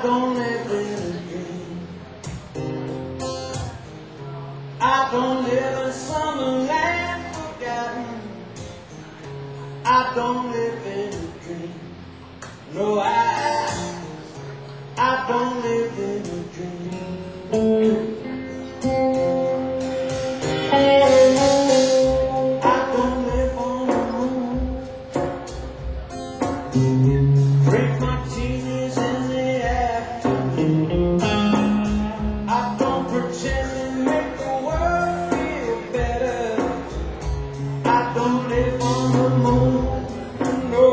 don't live in a dream. I don't live in some land forgotten. I don't live in a dream. No, I don't live in a dream. I don't live on the moon. Drink martinis in the afternoon. I don't pretend to make the world feel better. I don't live on the moon, no.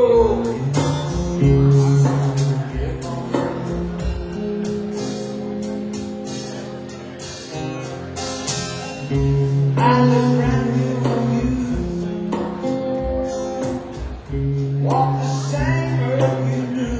I live right here with you. Walk the same road you do.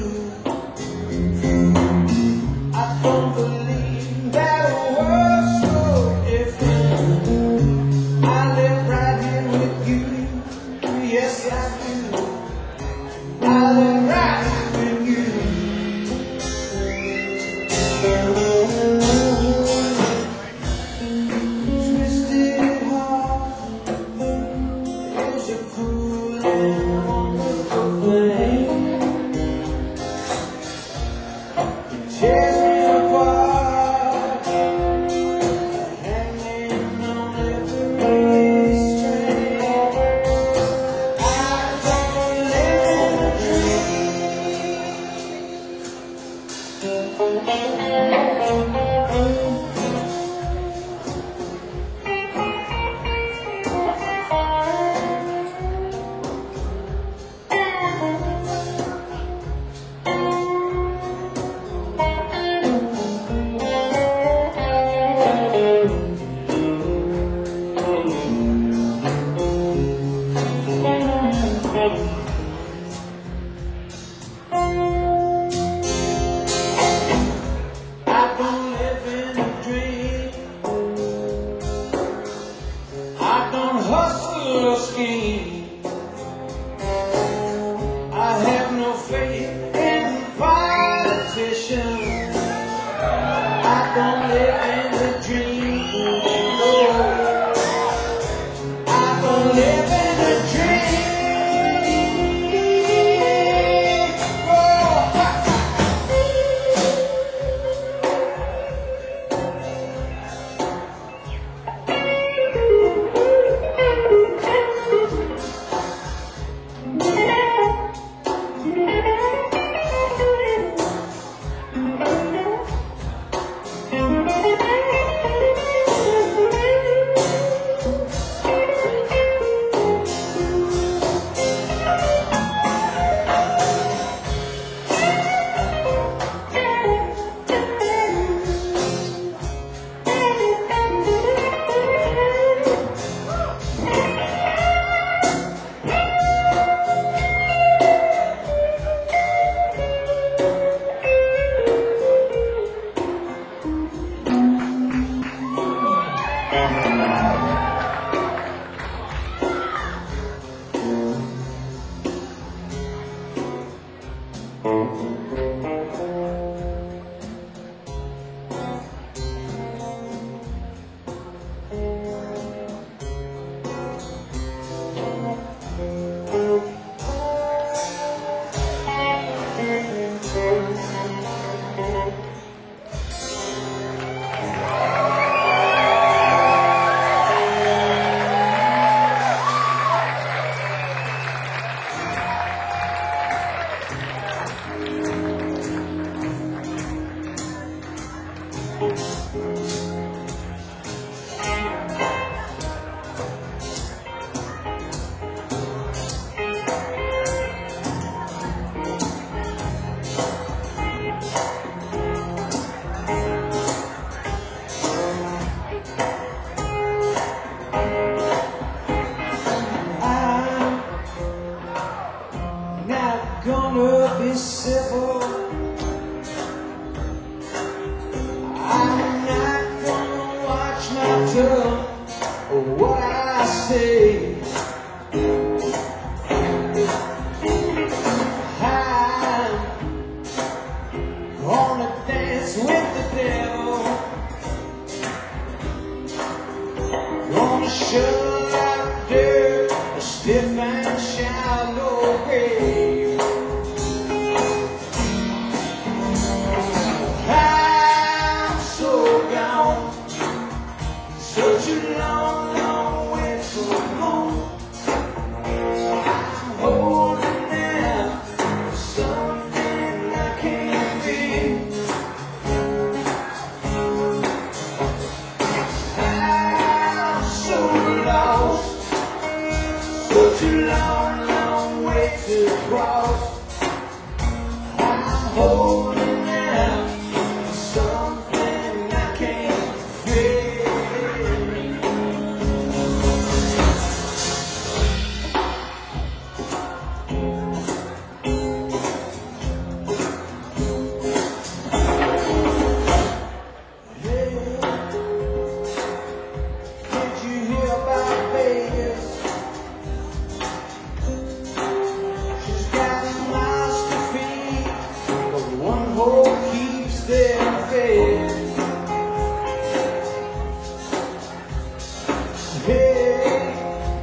I don't believe that a world's so different. I live right here with you. Yes, I do. I live right here with you. Twisted heart is a cruel and wonderful thing. It tears me apart, hanging on every string. I don't live in a hustle or scheme. I have no faith in politicians. I don't live in a dream. No, I don't live in a dream. Gonna be civil. I'm not gonna watch my tongue or what I say. I'm gonna hope keeps them fed. Hey,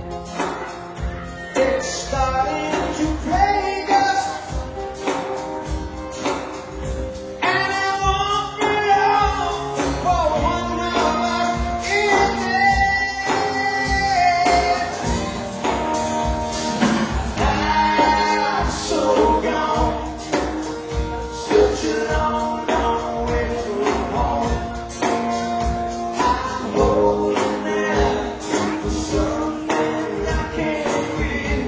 it's starting to plague us, and it won't be long for one of us is dead. I'm so gone, such a long, long way from home. I'm holding out for something I can't feel.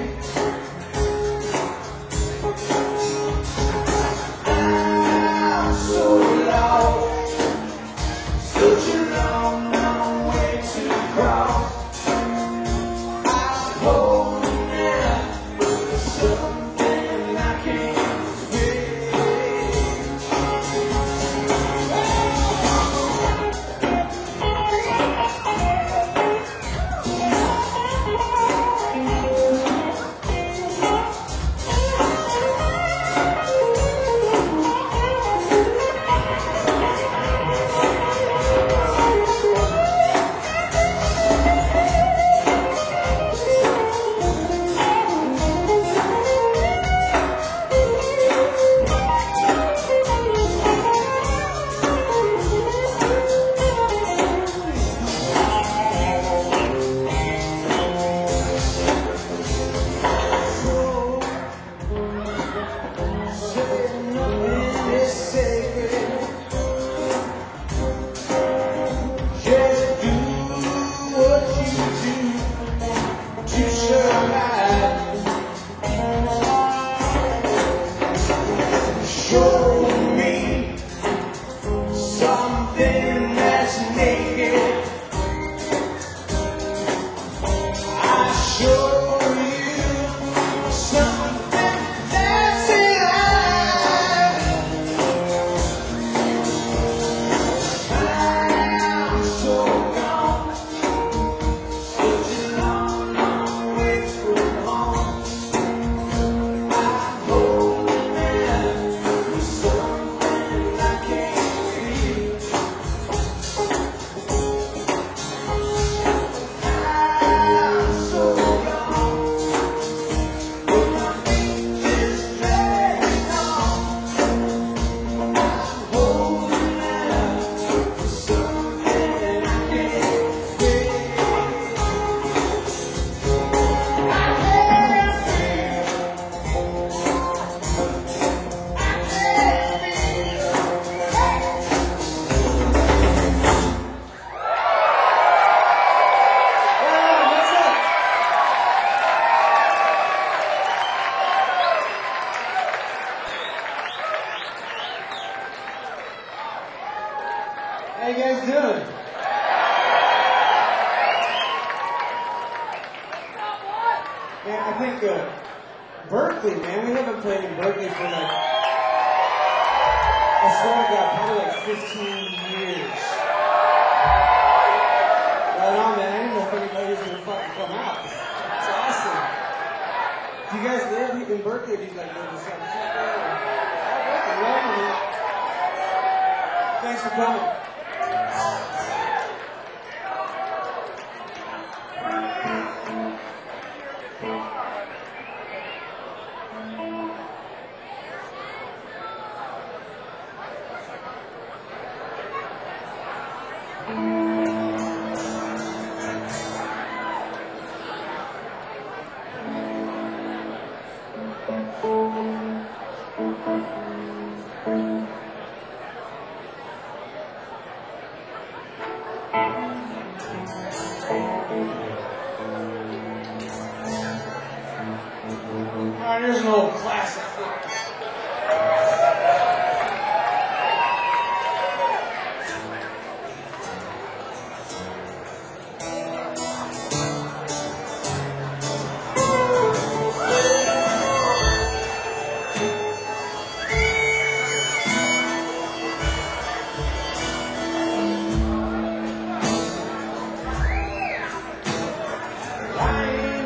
I'm so lost, such a long, long way to cross. I'm holding out for something I can't feel. How you guys doing? Man, I think Berkeley, man, we haven't played in Berkeley for like, I swear to God, probably like 15 years. Right on, man. I didn't know if anybody's gonna fucking come out. It's awesome. Do you guys live in Berkeley? Or do you like live in San Francisco? Berkeley, welcome, man. Thanks for coming. Alright, here's an old classic.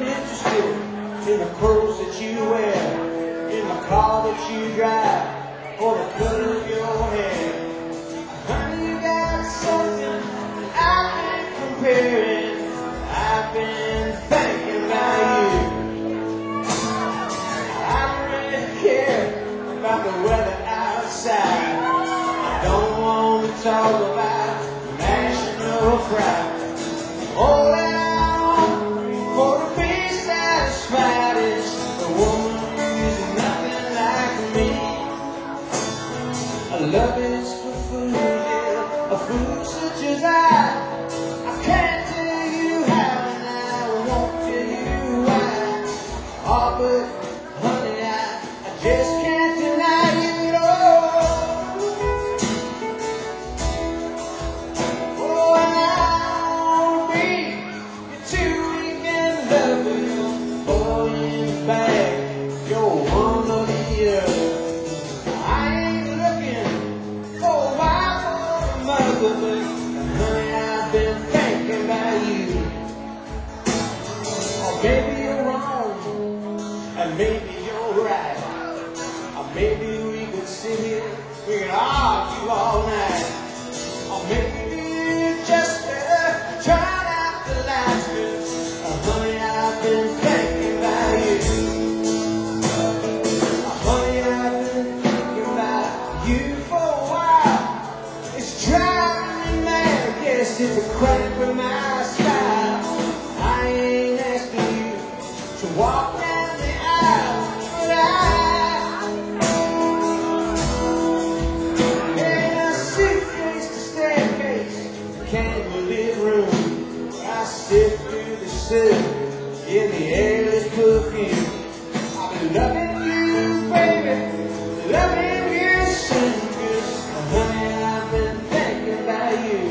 In the clothes that you wear, in the car that you drive, or the cut of your hair. Honey, you got something I can't compare it. I've been thinking about you. I don't really care about the weather outside. I don't want to talk about national pride. All that I want for to be satisfied is the woman who's nothing like me. A love is for fools, yeah, a fool such as I can't tell you how and I won't tell you why. Oh, but honey, I just can't deny you at all. Oh, and I wanna be your two-weekend lover, boy in the bag, you're one of the other. I ain't looking for a wife or a mother, but honey, I've been thinking about you. Or maybe you're wrong, and maybe you're right. Or maybe we could sit here, we could argue all night. Or maybe you just better turn out the lights, 'cause honey, I've been thinking about you. Honey, I've been thinking about you for a while. It's driving me mad, yes, it's a crack with my style. I ain't asking you to walk down the aisle, but in a suitcase to staircase, candlelit room, I sit through the soup in the airless perfume. I've been loving you, baby, loving you soon, 'cause honey, I've been thinking about you.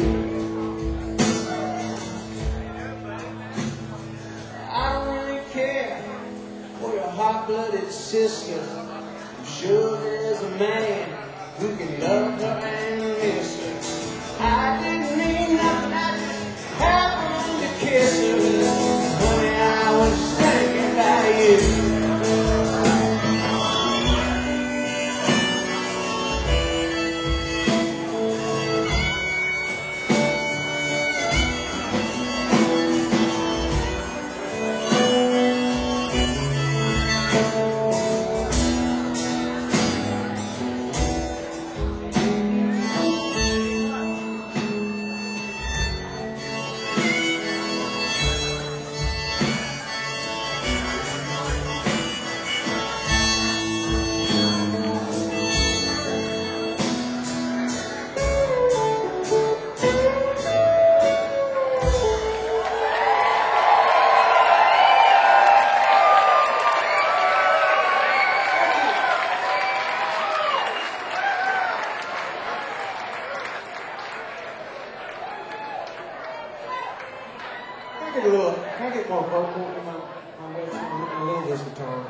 I don't really care for your hot-blooded sister. I'm sure there's a man who can love her and miss her. I didn't mean nothing, I just happened to kiss her. Honey, I was thinking about you. Can I get more vocal in my little this guitar?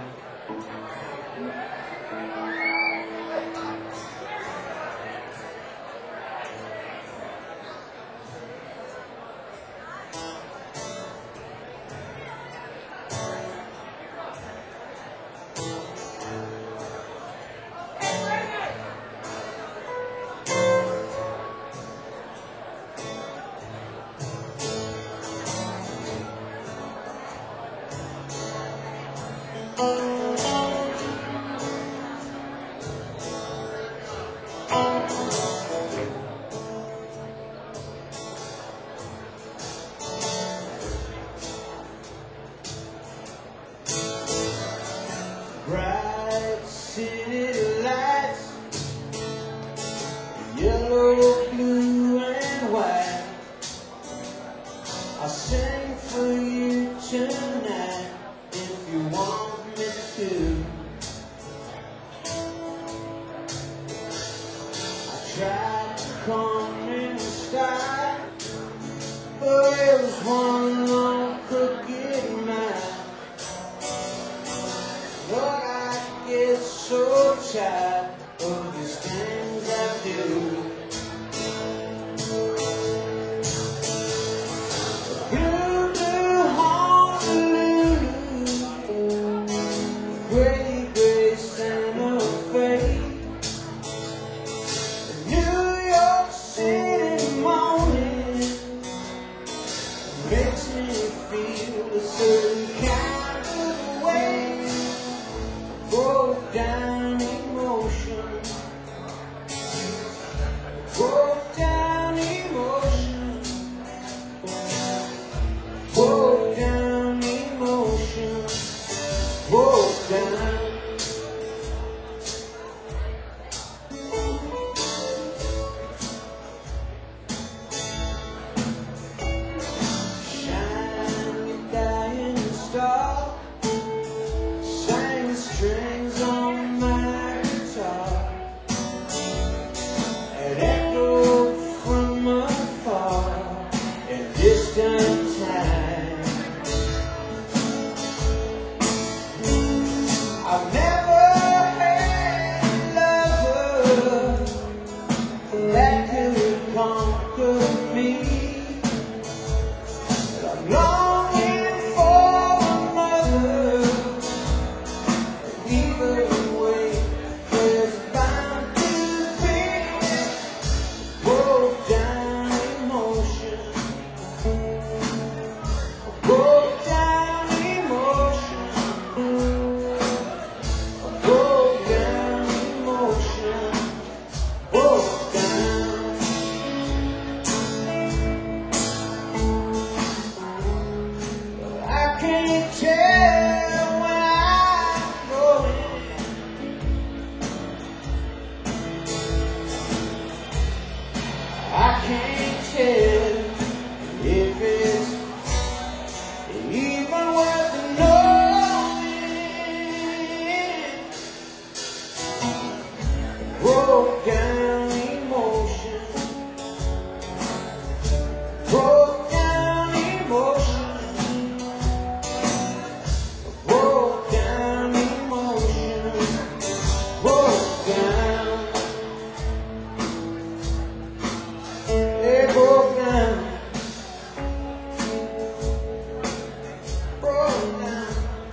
Bright city lights, yellow, blue, and white. I'll sing for you tonight if you want me to. I tried to come in style, but it was one long crooked mile. Lord, I get so tired of these things I do. Blue, blue Honolulu, gray, gray Santa Fe. broke down emotions, broke down emotions, broke down emotions, broke down, they broke down, broke down.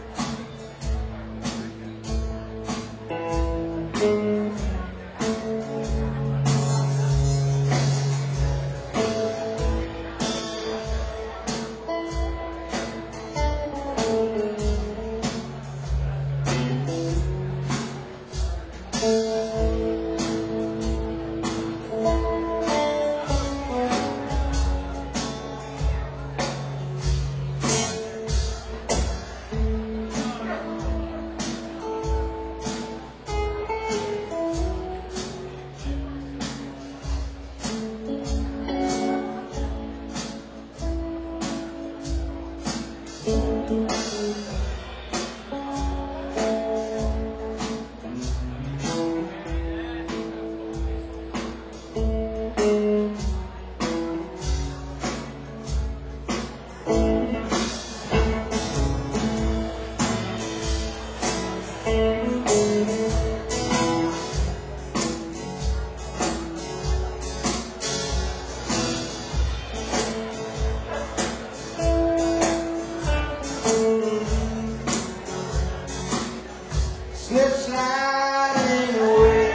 Slip sliding away,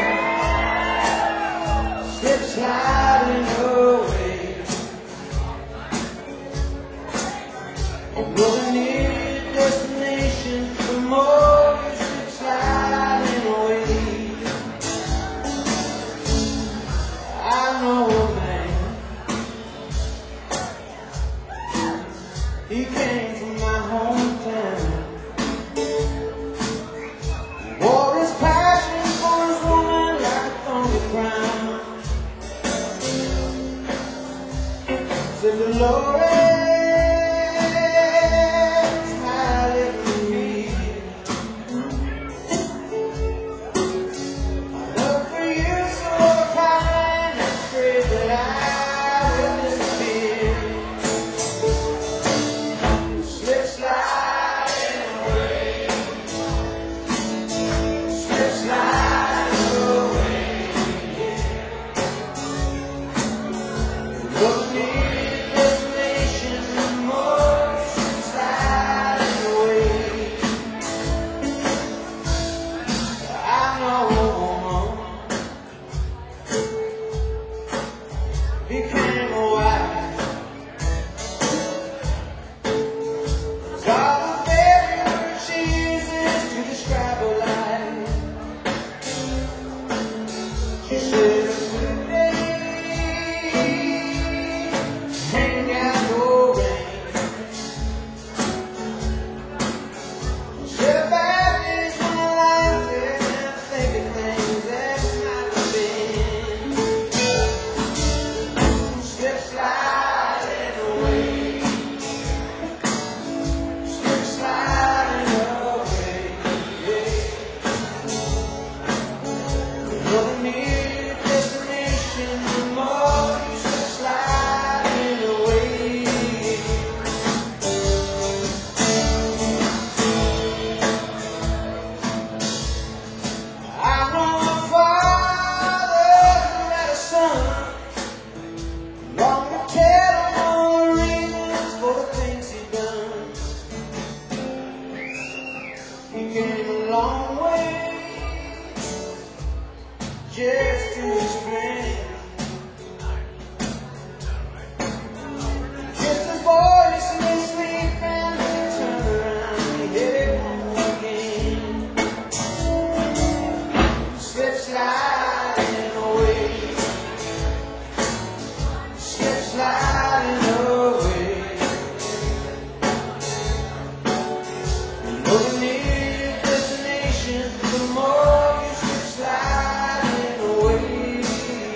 slip sliding away, going near destination, the more you slip sliding away. I know a man, he came from my hometown. Wore his passion for his woman like a thorny crown. Said Dolores, smile at me. My love for you so kind, I'm afraid that I will disappear. Slip sliding away, slip sliding away, love me. Became a wife, all the very word she uses to describe her life. She said a good day, hang out no rain. She said bad days when I lie there and think of things that might have been. Slip sliding away, slip sliding away, another near destination, the more you slip sliding away. I know a father who had a son, long to tell all the reasons for the things he done. He came a long way just to explain. Just a voice in his sleep and he turned around and hit home again. Slip sliding away, slip sliding away, over near destination, the more you slip sliding away,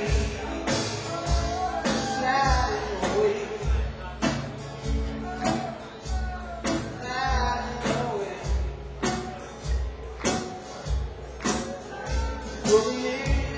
sliding away, sliding away, over near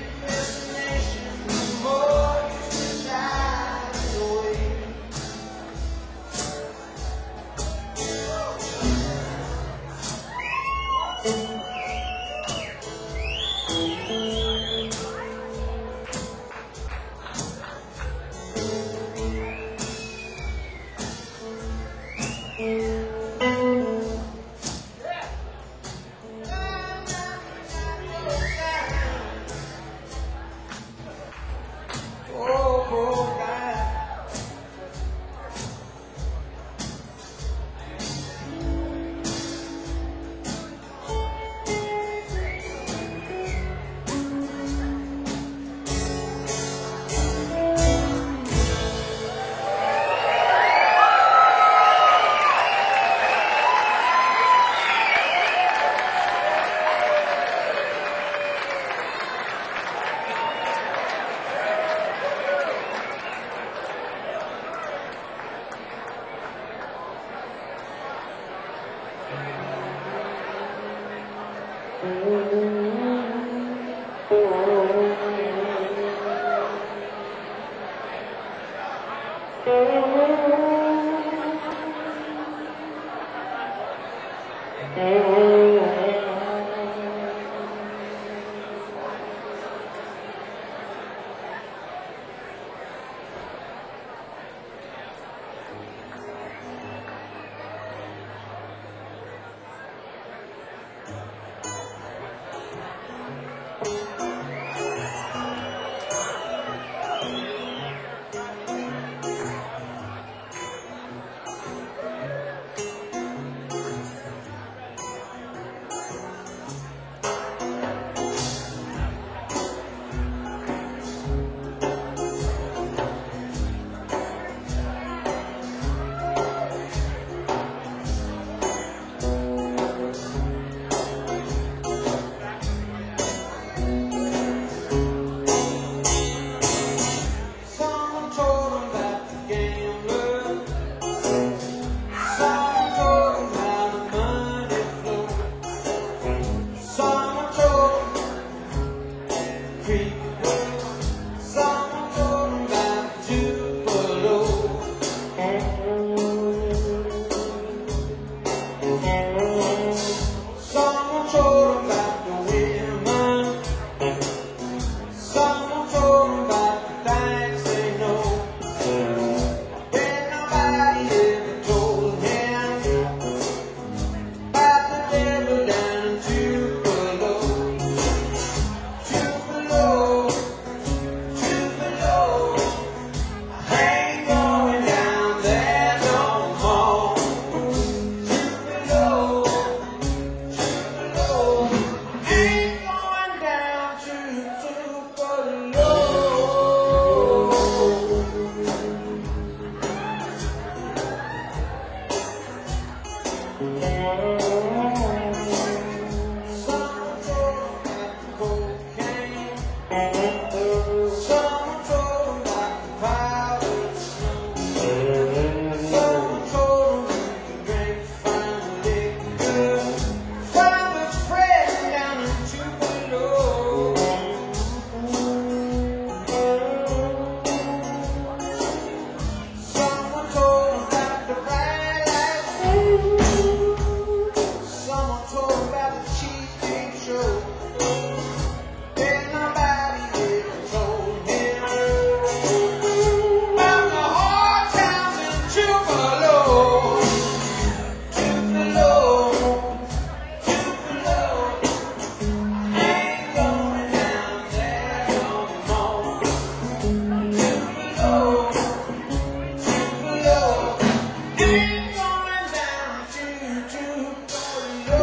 street. Someone told him about Tupelo. Someone told him about the women. Someone told him about the things they know. But nobody ever told him about the devil down in Tupelo. Tupelo, Tupelo, I ain't going down there no more. Tupelo, Tupelo, ain't going down to Tupelo. Someone told him about the cocaine. Someone told him about the powder snow. Someone told him he could drink fine liquor. Found a friend down in Tupelo. Someone told him about the bright lights. Someone told him about the cheap date show. Then nobody ever told him about the hard times in Tupelo. Tupelo, Tupelo, I ain't going down there no more. Tupelo, Tupelo, ain't going down to Tupelo.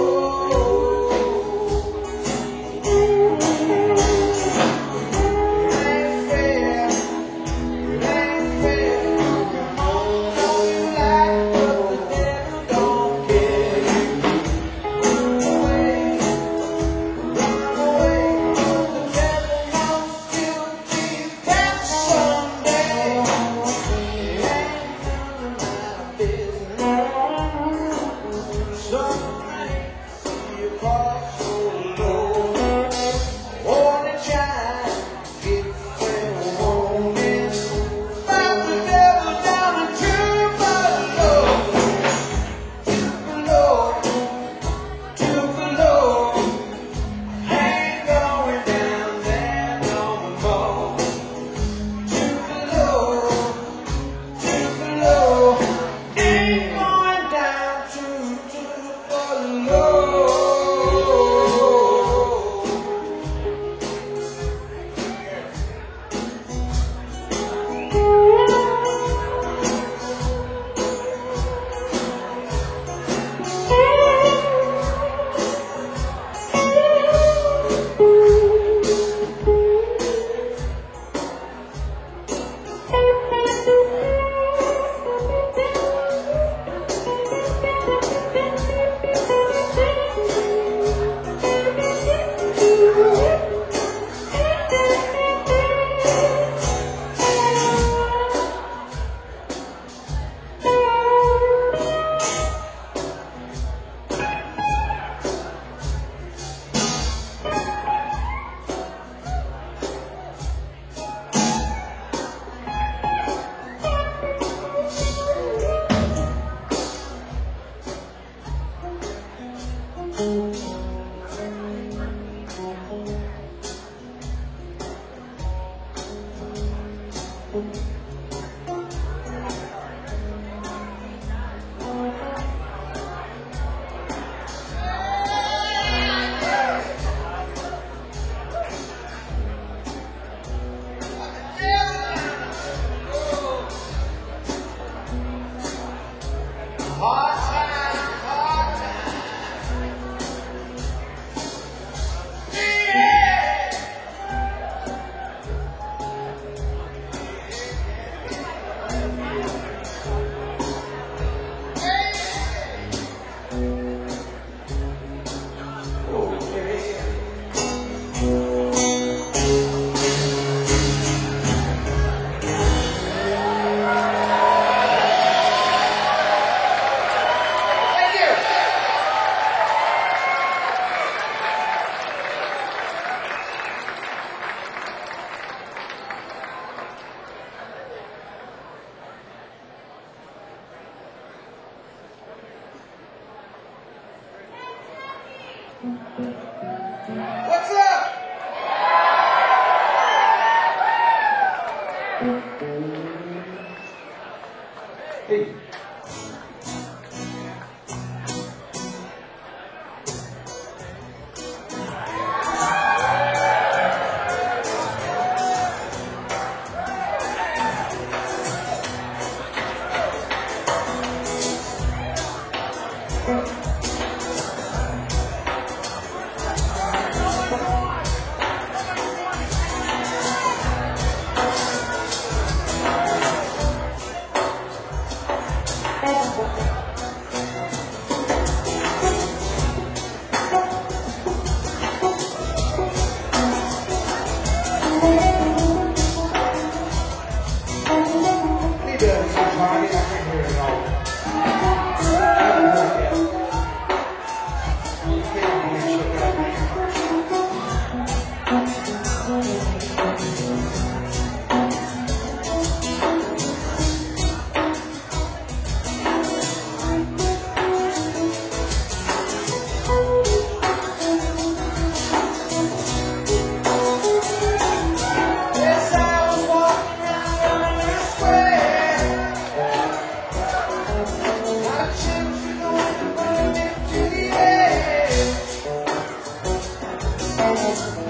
It ain't fair. Come on, know you like, but the devil don't care. Run away, run away. The devil knows you'll be back someday. It ain't none of my business. Some nights you fall so low. Only child gets well wanted. Found the devil down in Tupelo. Tupelo, Tupelo, ain't going down there no more. Tupelo, Tupelo, ain't going down to Tupelo. Hard time, hard time. Yeah.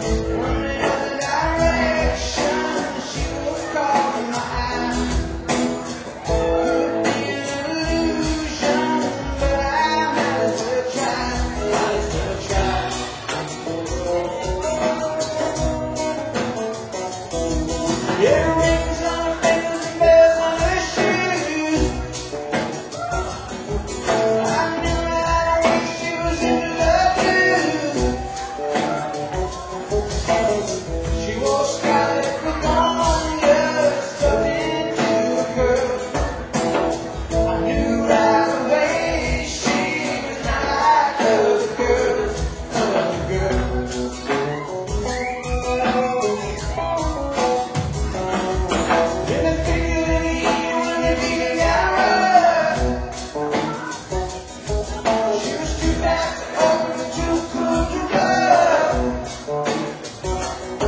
running other direction. She was caught in my eye. Could be an illusion, but I might as well try. Might as well try. Earrings on her fingers and bells on her shoes. I knew right away she was into love too. She wore scarlet pneumonia stuffed into a curl. I knew right away she was not like other girls, other girls. In the thick of the heat when the beat got rough, she was too fast to open and too cool to love.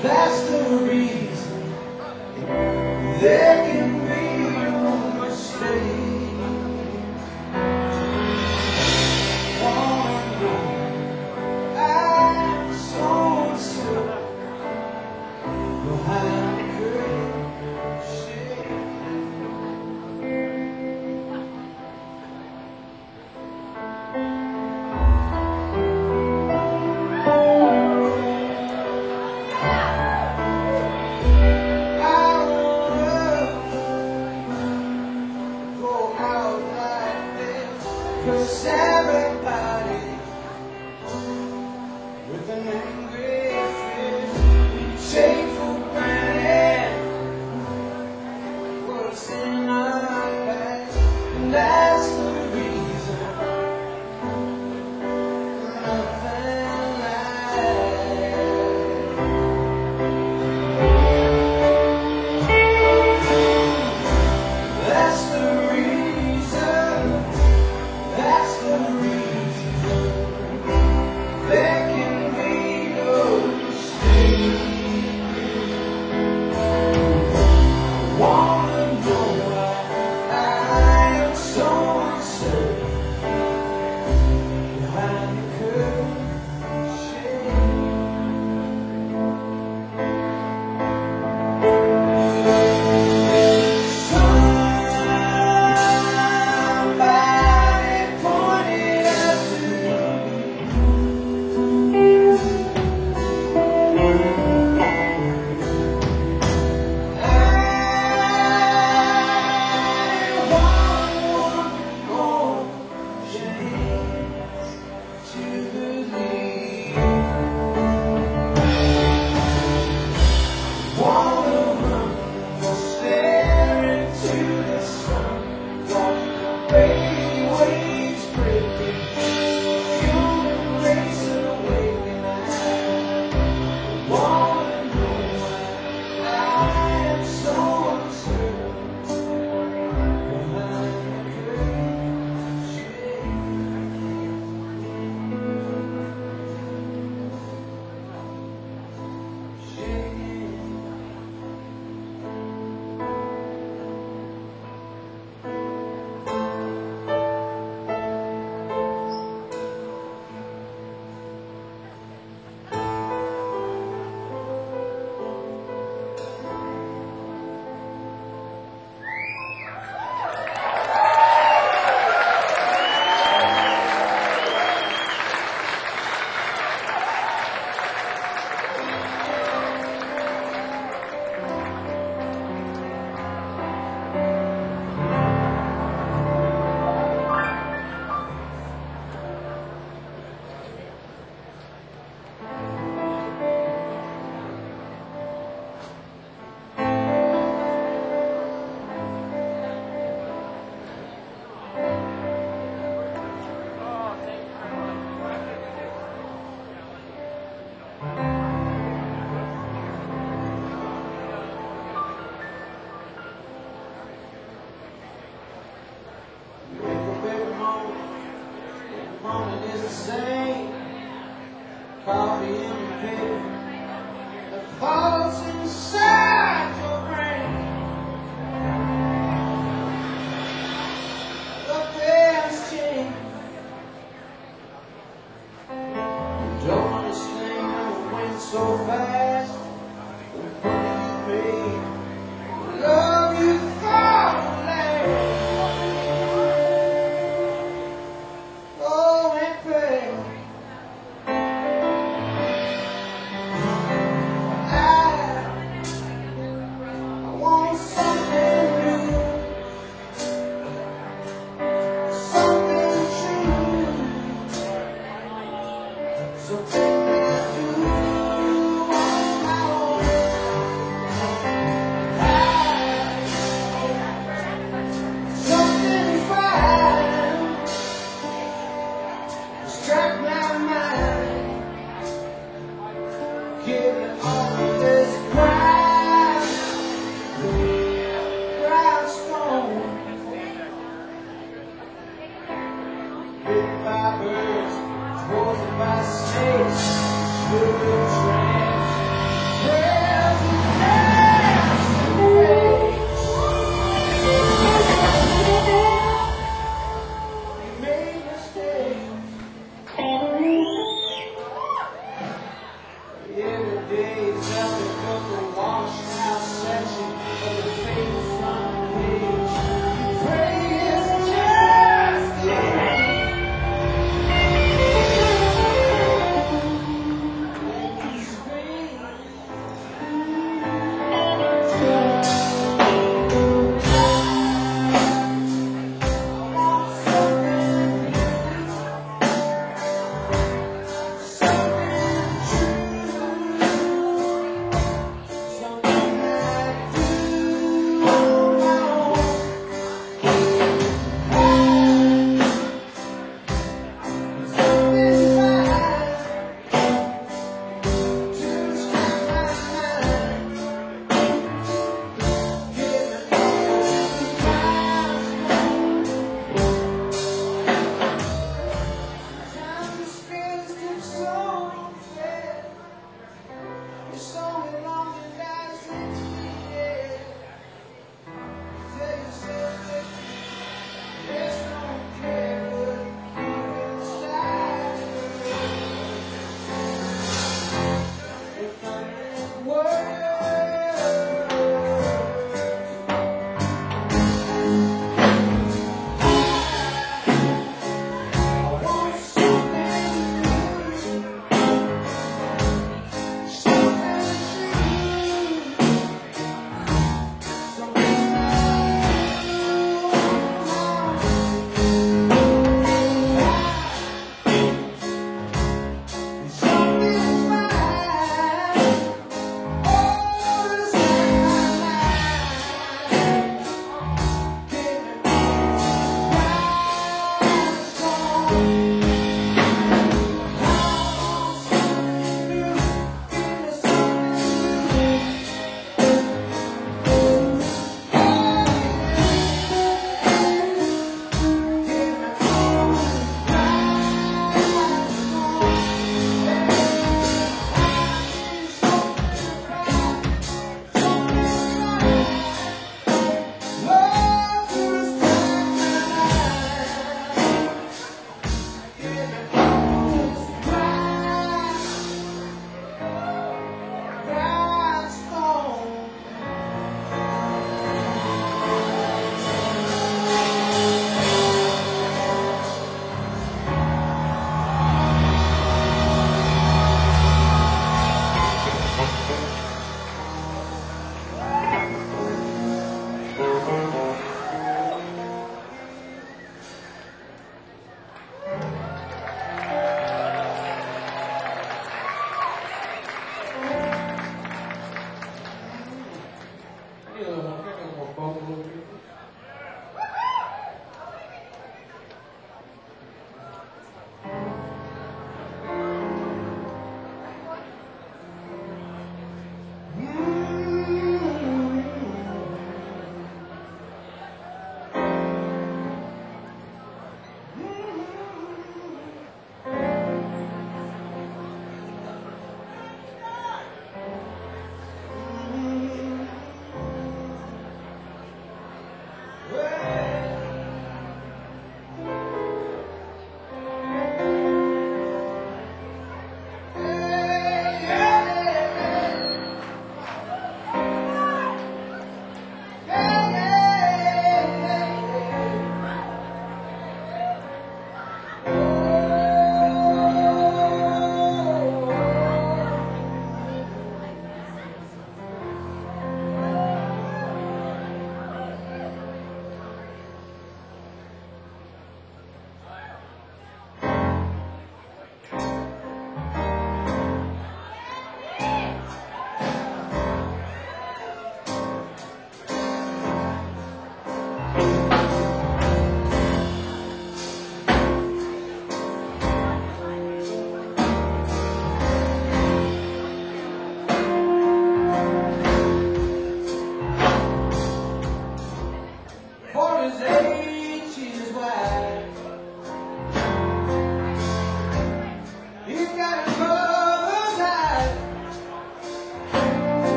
That's the reason there can be no mistake. Wanna know I'm so uncertain behind the curtain shade. Cause everybody with an angry face take for granted what's in our past, and that's the reason nothing lasts. That's the reason. That's the reason there can be no mistake. Wanna know why I am so uncertain behind the curtain shade. Morning is the same, coffee in the pit, the thoughts inside your brain, the past change. You don't understand how it went so fast, the money you paid, the love you thought would last.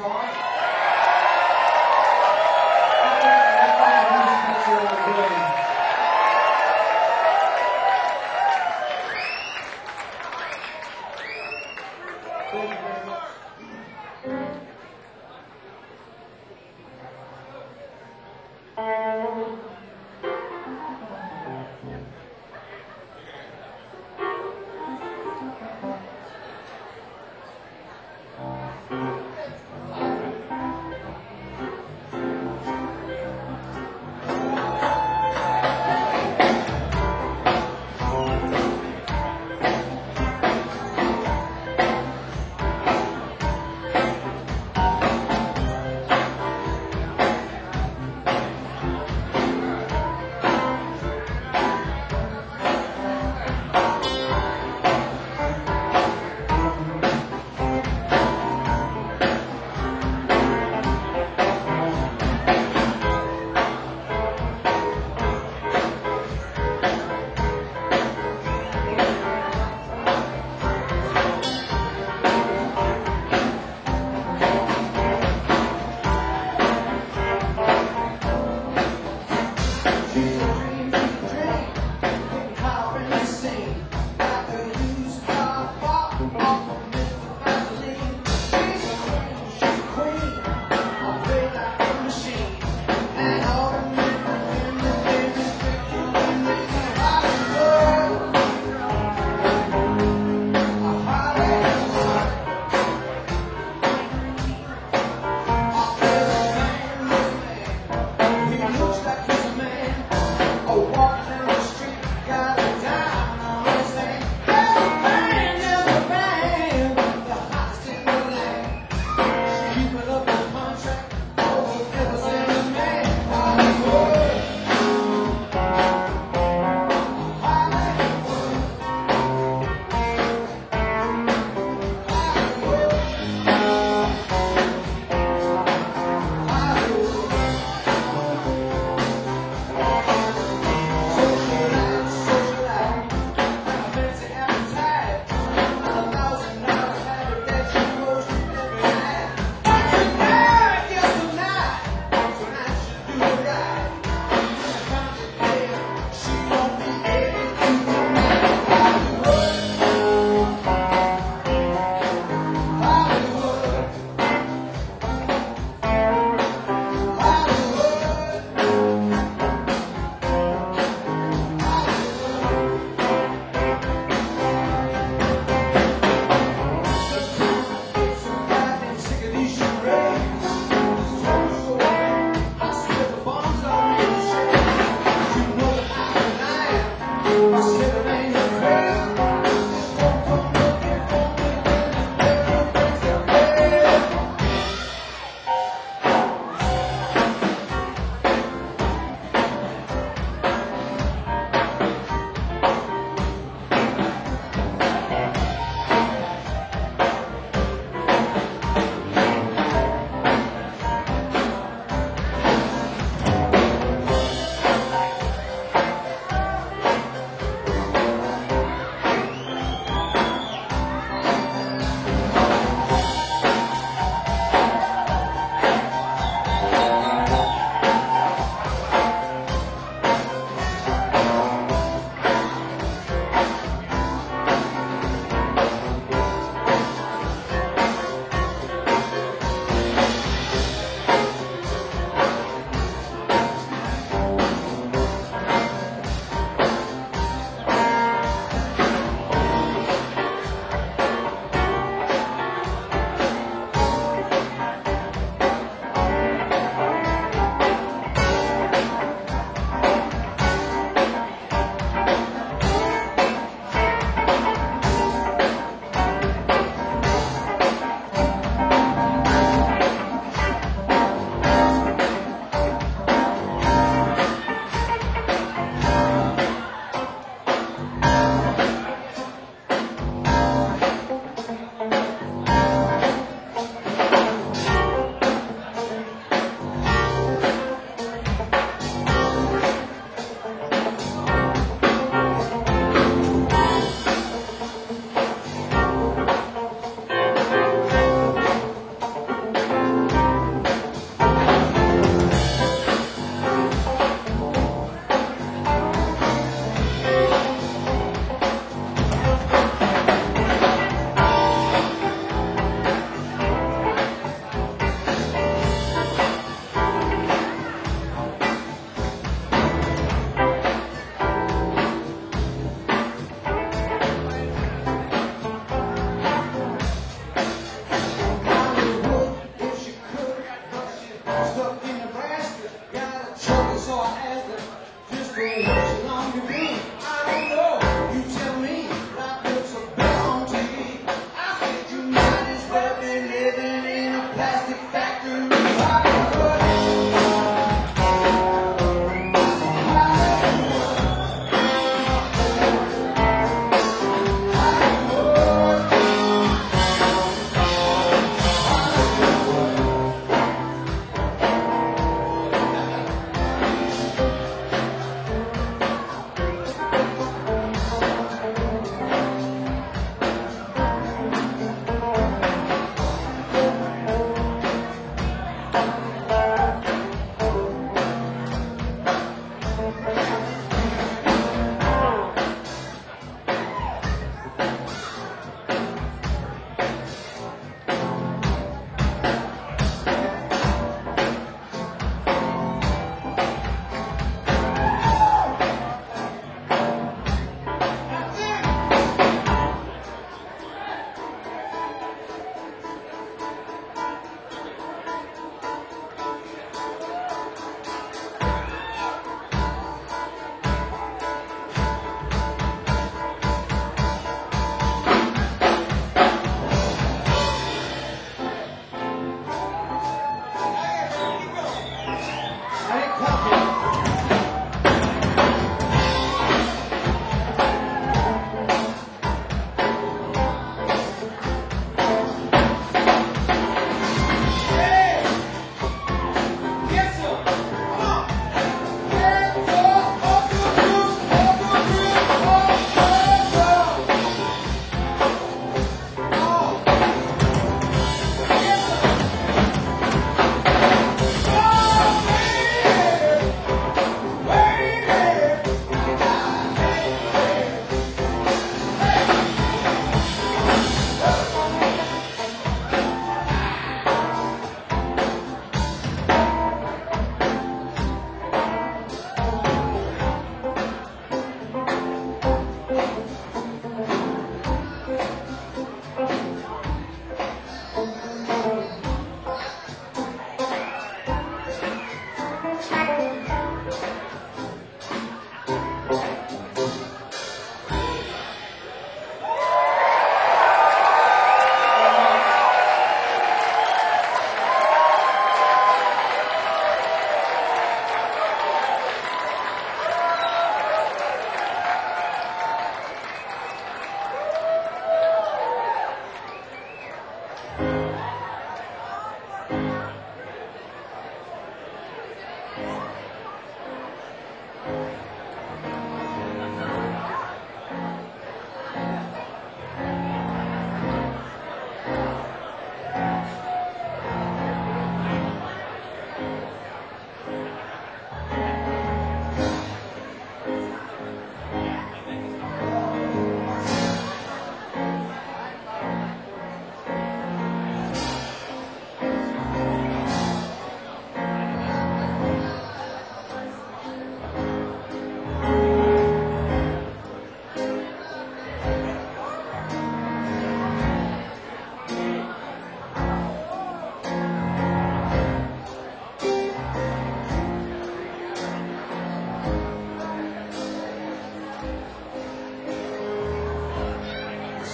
far. That's why I really special building. Thank you very much.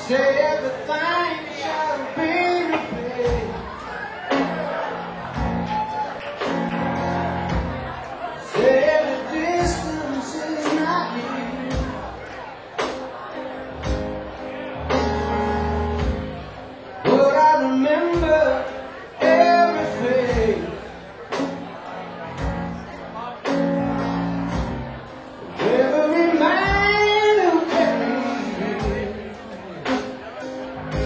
Say everything shall be repaid. Say the distance is not near. But I remember everything. Every man who carried me.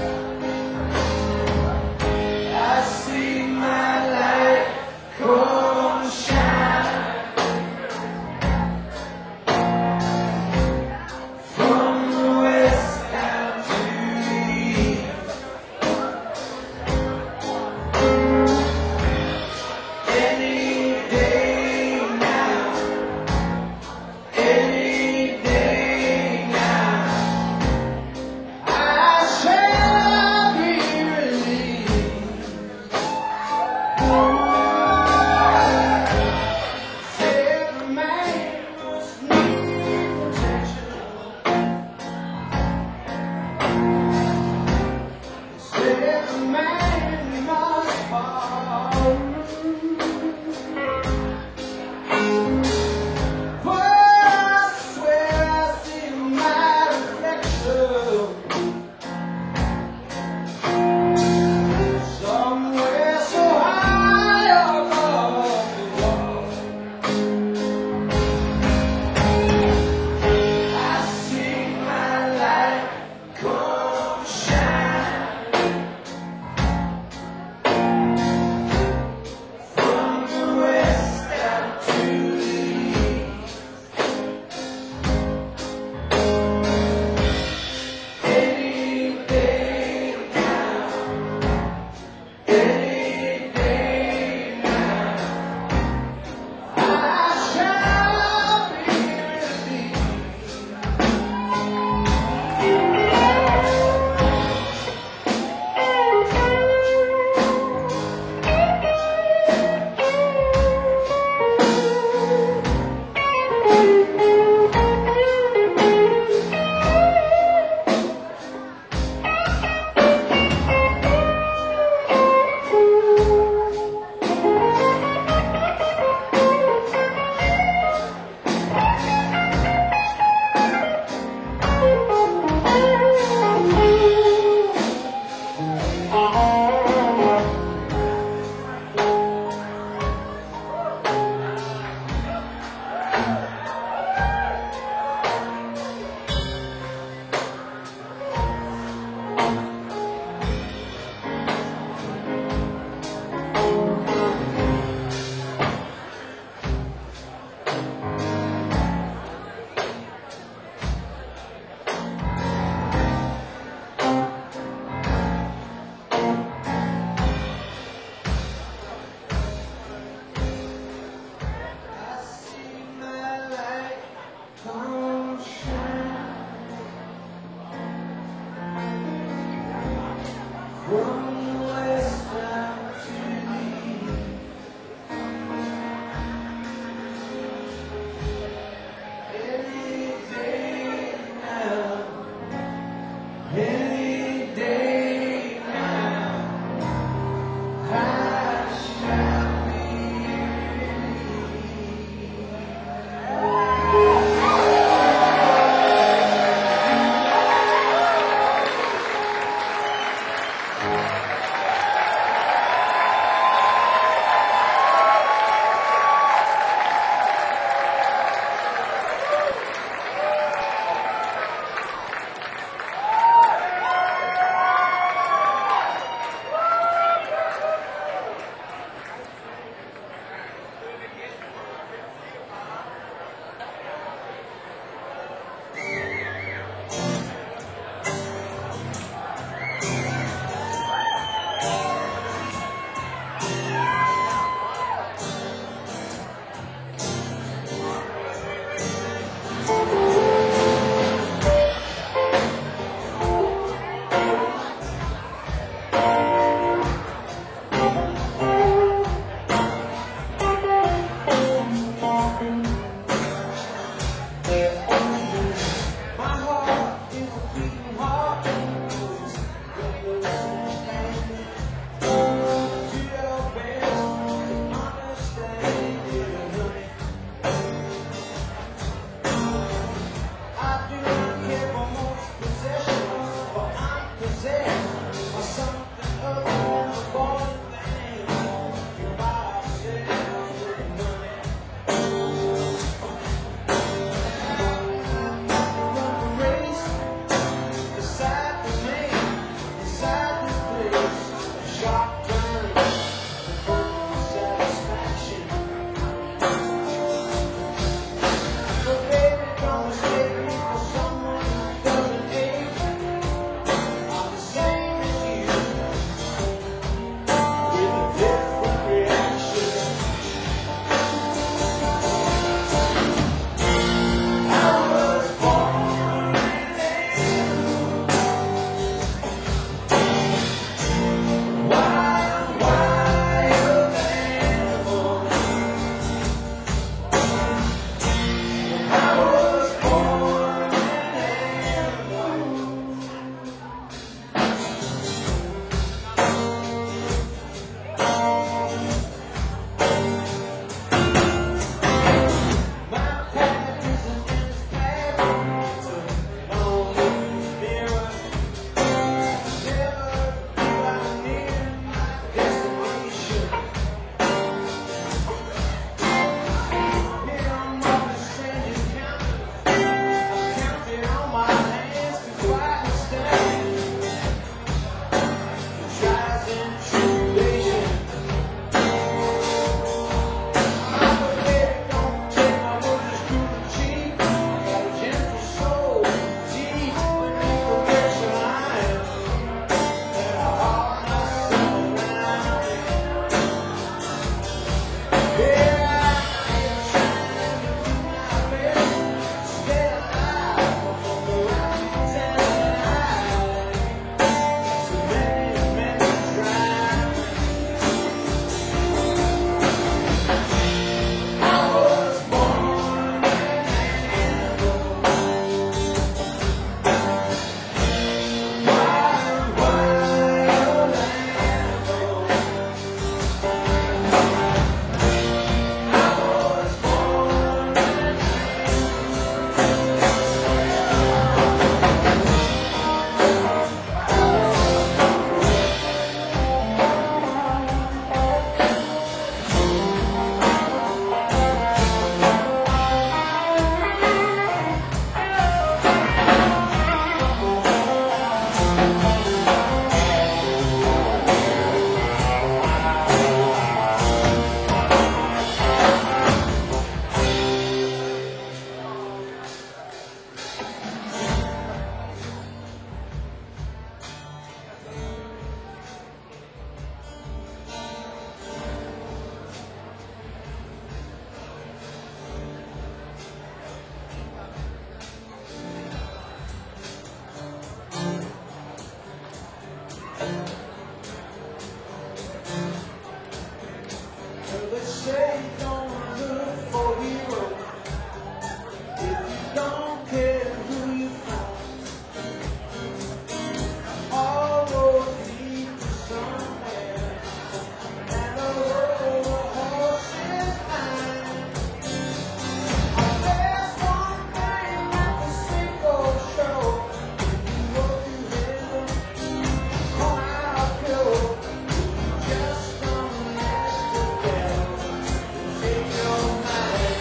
Take your mind.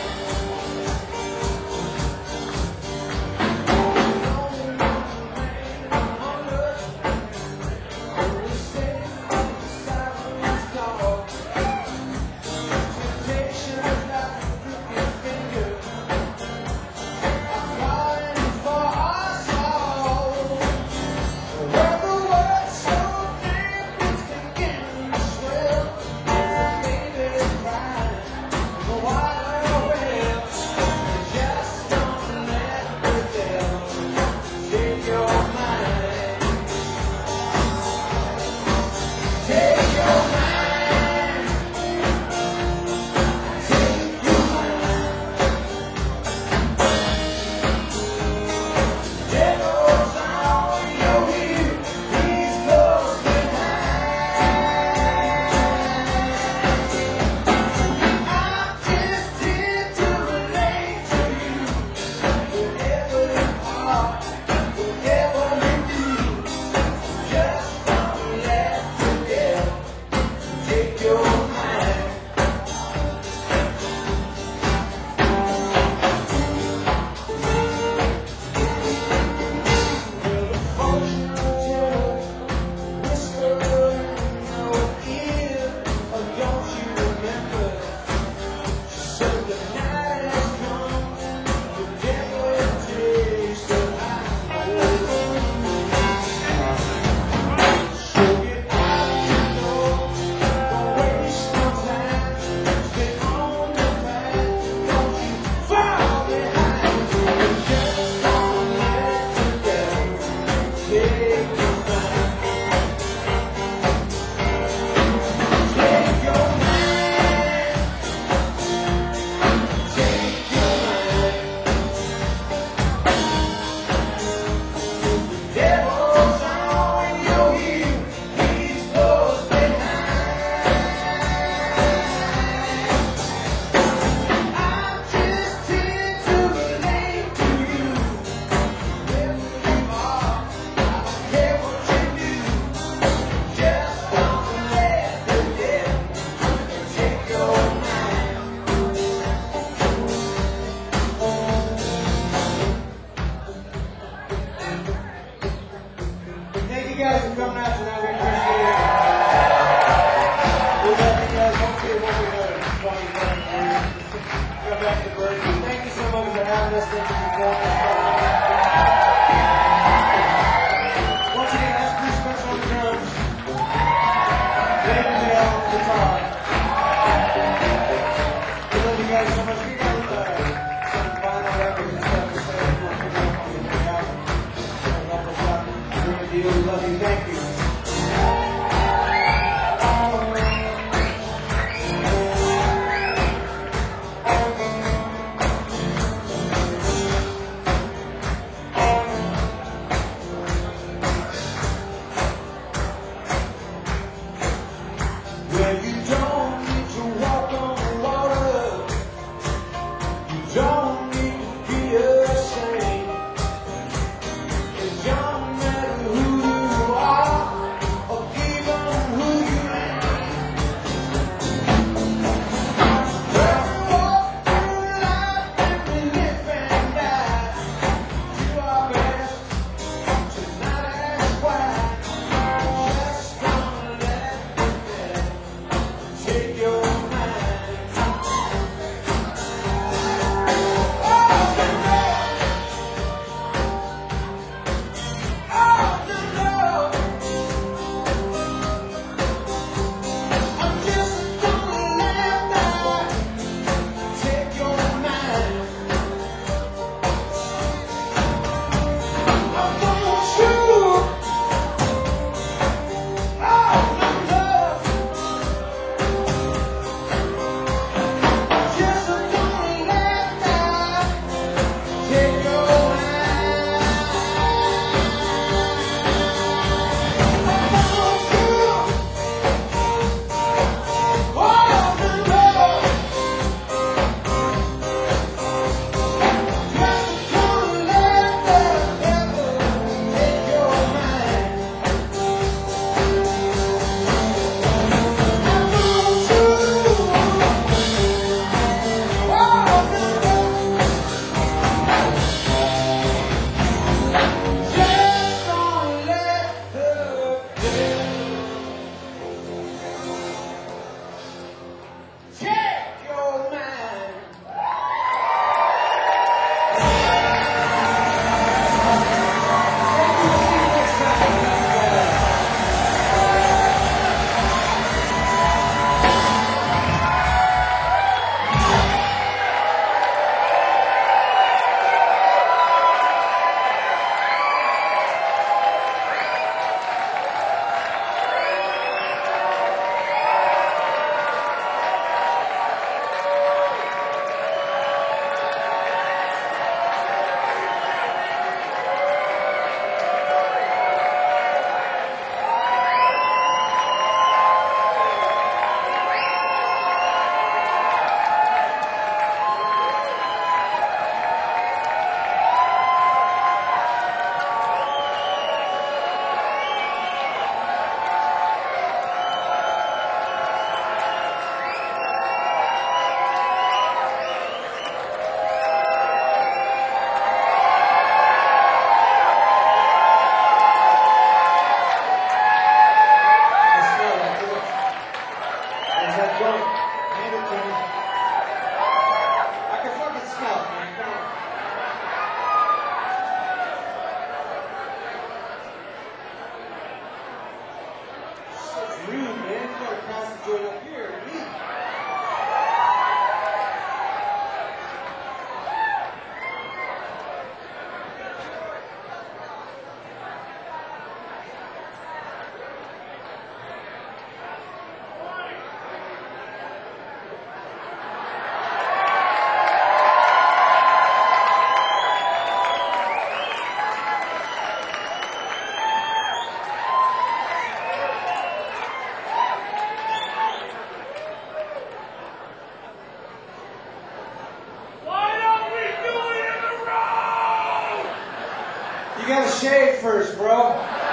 gotta shave first, bro.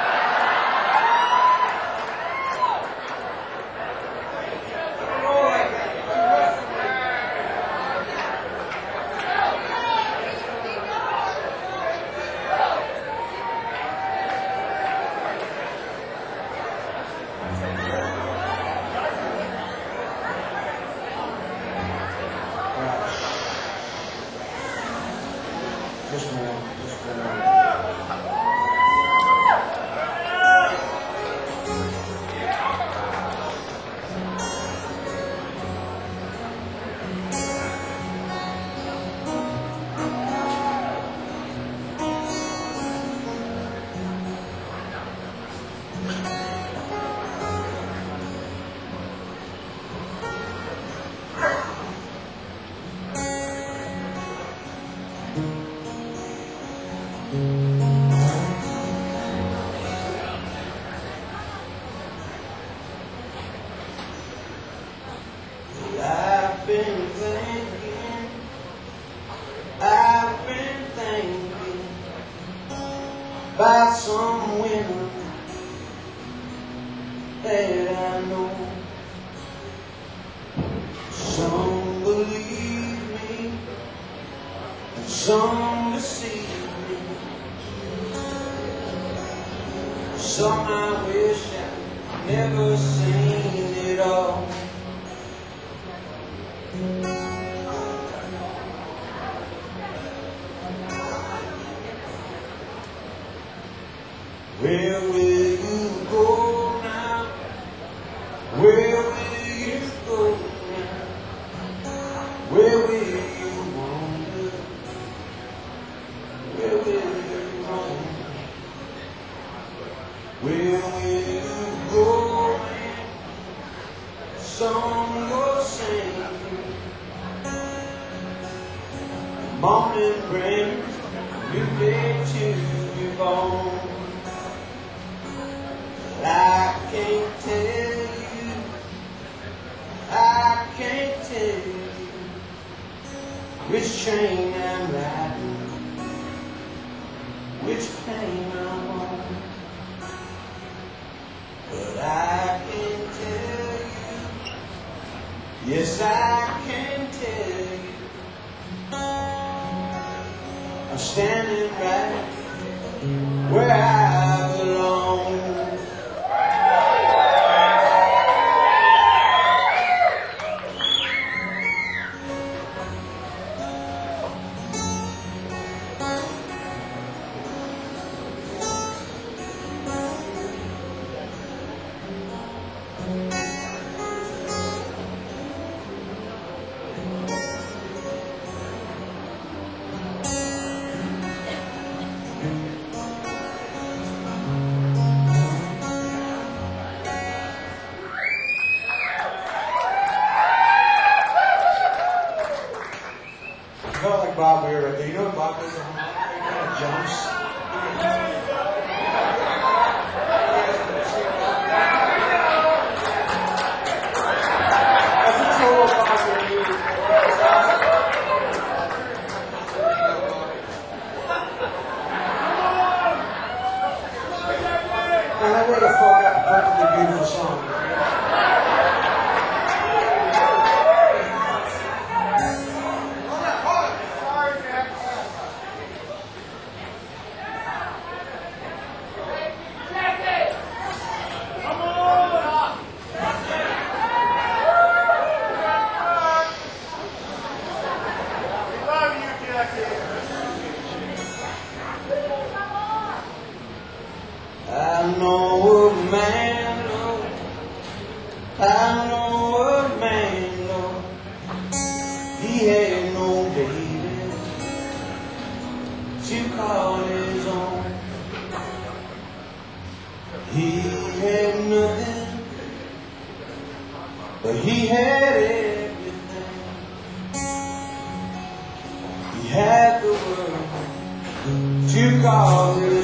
Just a minute. I've been thinking about some women that I know. Some believe me and some deceive me. Some I wish I'd never seen it all. Where will you go now? Where will you go now? Where will you wander? Where will you roam? Where will you go now? Song will sing. The morning brings a new day to your bones. I can't tell you which train I'm riding, which pain I'm on, but I can tell you, yes I can tell you, I'm standing right where I belong. I felt like Bob Weir right there. You know what Bob does? He kind of jumps. That's a total Bob Weir movie. Man, that would have fucked up a perfectly beautiful song. I know a man, Lord. I know a man, Lord. He had no baby to call his own. He had nothing, but he had everything. He had the world to call his own.